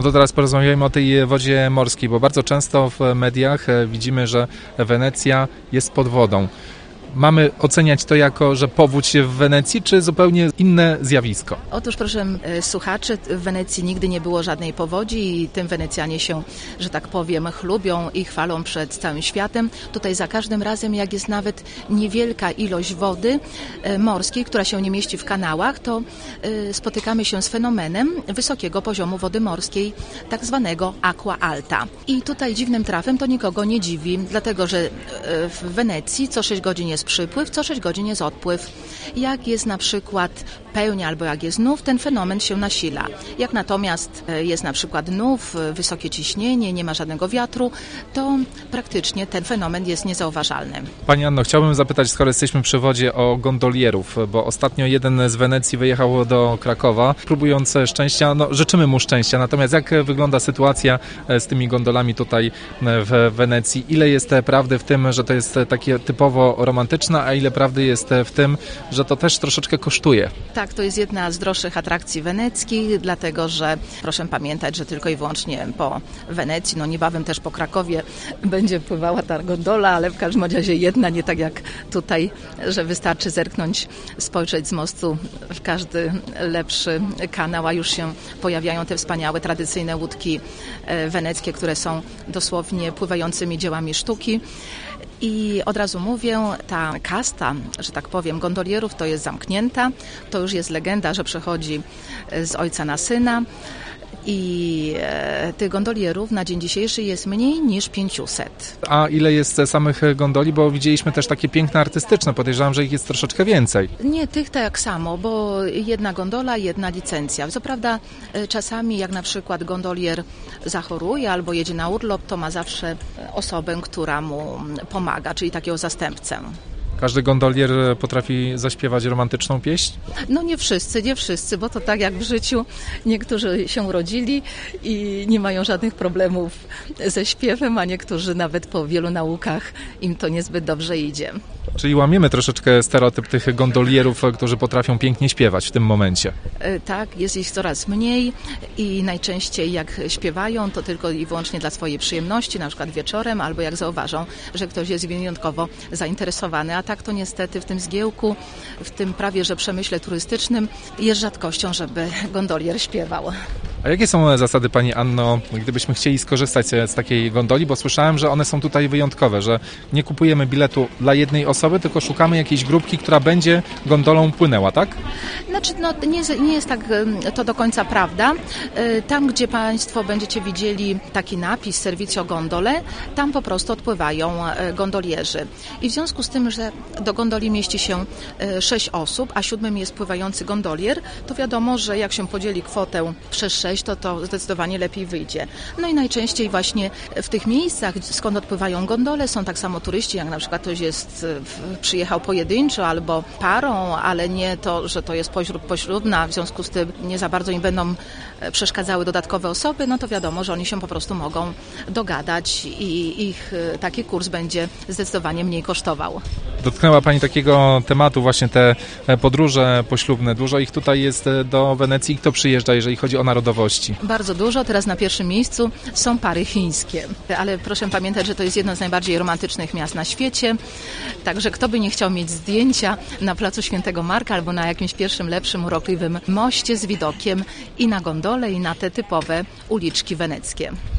To teraz porozmawiajmy o tej wodzie morskiej, bo bardzo często w mediach widzimy, że Wenecja jest pod wodą. Mamy oceniać to jako, że powódź w Wenecji, czy zupełnie inne zjawisko? Otóż, proszę słuchaczy, w Wenecji nigdy nie było żadnej powodzi i tym Wenecjanie się, że tak powiem, chlubią i chwalą przed całym światem. Tutaj za każdym razem, jak jest nawet niewielka ilość wody morskiej, która się nie mieści w kanałach, to spotykamy się z fenomenem wysokiego poziomu wody morskiej, tak zwanego aqua alta. I tutaj dziwnym trafem to nikogo nie dziwi, dlatego że w Wenecji co 6 godzin jest przypływ, co 6 godzin jest odpływ. Jak jest na przykład pełnia albo jak jest nów, ten fenomen się nasila. Jak natomiast jest na przykład nów, wysokie ciśnienie, nie ma żadnego wiatru, to praktycznie ten fenomen jest niezauważalny. Pani Anno, chciałbym zapytać, skoro jesteśmy przy wodzie, o gondolierów, bo ostatnio jeden z Wenecji wyjechał do Krakowa, próbując szczęścia, życzymy mu szczęścia, natomiast jak wygląda sytuacja z tymi gondolami tutaj w Wenecji? Ile jest prawdy w tym, że to jest takie typowo romantyczne, a ile prawdy jest w tym, że to też troszeczkę kosztuje? Tak, to jest jedna z droższych atrakcji weneckich, dlatego że proszę pamiętać, że tylko i wyłącznie po Wenecji, niebawem też po Krakowie będzie pływała ta gondola, ale w każdym razie jedna, nie tak jak tutaj, że wystarczy zerknąć, spojrzeć z mostu w każdy lepszy kanał, a już się pojawiają te wspaniałe, tradycyjne łódki weneckie, które są dosłownie pływającymi dziełami sztuki. I od razu mówię, ta kasta, że tak powiem, gondolierów to jest zamknięta. To już jest legenda, że przechodzi z ojca na syna. I tych gondolierów na dzień dzisiejszy jest mniej niż 500. A ile jest samych gondoli? Bo widzieliśmy też takie piękne, artystyczne. Podejrzewam, że ich jest troszeczkę więcej. Nie, tych tak samo, bo jedna gondola, jedna licencja. Co prawda czasami jak na przykład gondolier zachoruje albo jedzie na urlop, to ma zawsze osobę, która mu pomaga, czyli takiego zastępcę. Każdy gondolier potrafi zaśpiewać romantyczną pieśń? Nie wszyscy, bo to tak jak w życiu. Niektórzy się urodzili i nie mają żadnych problemów ze śpiewem, a niektórzy nawet po wielu naukach im to niezbyt dobrze idzie. Czyli łamiemy troszeczkę stereotyp tych gondolierów, którzy potrafią pięknie śpiewać w tym momencie. Tak, jest ich coraz mniej i najczęściej jak śpiewają, to tylko i wyłącznie dla swojej przyjemności, na przykład wieczorem, albo jak zauważą, że ktoś jest wyjątkowo zainteresowany, a tak to niestety w tym zgiełku, w tym prawie że przemyśle turystycznym jest rzadkością, żeby gondolier śpiewał. A jakie są zasady, Pani Anno, gdybyśmy chcieli skorzystać z takiej gondoli? Bo słyszałem, że one są tutaj wyjątkowe, że nie kupujemy biletu dla jednej osoby, tylko szukamy jakiejś grupki, która będzie gondolą płynęła, tak? Znaczy, nie jest tak to do końca prawda. Tam, gdzie Państwo będziecie widzieli taki napis Servizio Gondole, tam po prostu odpływają gondolierzy. I w związku z tym, że do gondoli mieści się 6 osób, a 7 jest pływający gondolier, to wiadomo, że jak się podzieli kwotę przez 6, to zdecydowanie lepiej wyjdzie. I najczęściej właśnie w tych miejscach, skąd odpływają gondole, są tak samo turyści, jak na przykład ktoś przyjechał pojedynczo albo parą, ale nie to, że to jest poślubna, w związku z tym nie za bardzo im będą przeszkadzały dodatkowe osoby, to wiadomo, że oni się po prostu mogą dogadać i ich taki kurs będzie zdecydowanie mniej kosztował. Dotknęła Pani takiego tematu, właśnie te podróże poślubne. Dużo ich tutaj jest do Wenecji. Kto przyjeżdża, jeżeli chodzi o narodowości? Bardzo dużo. Teraz na pierwszym miejscu są pary chińskie. Ale proszę pamiętać, że to jest jedno z najbardziej romantycznych miast na świecie. Także kto by nie chciał mieć zdjęcia na placu Świętego Marka albo na jakimś pierwszym, lepszym, urokliwym moście z widokiem i na gondole, i na te typowe uliczki weneckie.